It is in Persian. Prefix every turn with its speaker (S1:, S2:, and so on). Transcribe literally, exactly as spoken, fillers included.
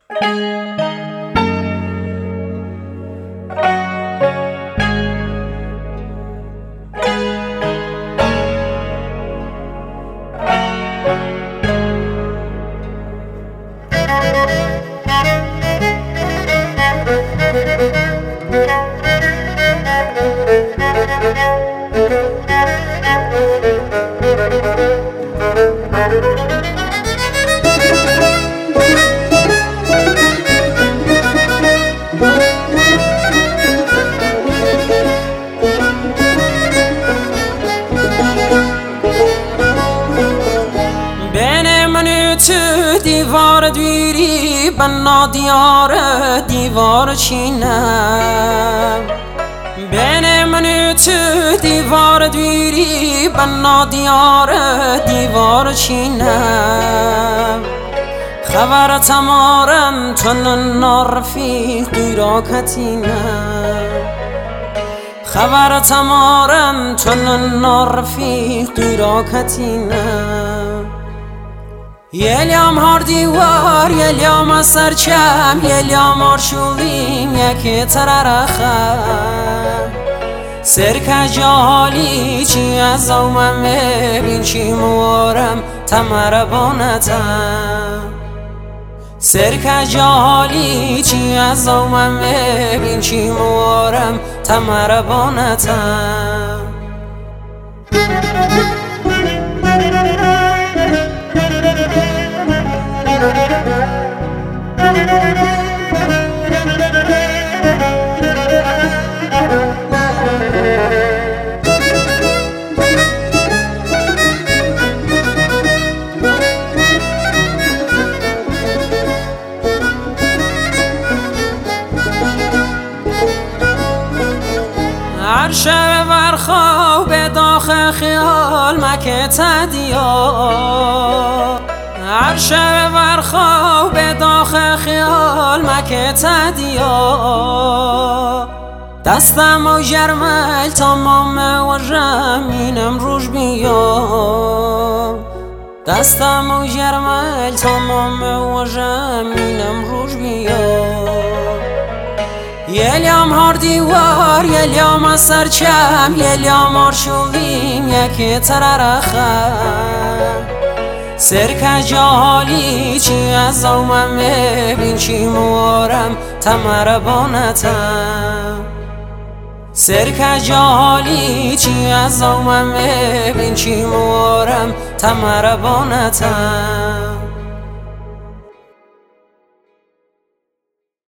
S1: تو دیوار دویری بنا دیار دیوار چینم بین من تو دیوار دویری بنا دیار دیوار چینم خبر تمارم تن نارفیق دیرا کتینم خبر تمارم تن نارفیق دیرا کتینم یلیام هر دیوار یلیام از سرچم یلیام آرشولیم یکی تررخم سرک جالی چی از اومم ببین چی موارم تمر بانتم سرک جالی چی از اومم ببین چی موارم تمر بانتم هر شب ورخواب داخل خیال مکه تدیا هر شب ورخواب داخل خیال مکه تدیا دستم و جرمل تمام و جمینم روش بیام دستم و جرمل تمام و جمینم روش بیام یلیام هر دیوار یلیام از سرچم یلیام آرشولیم یکی تررخم سرک جالی چی از اومم ببین چی موارم تمر بانتم سرک جالی چی از اومم ببین چی موارم تمر بانتم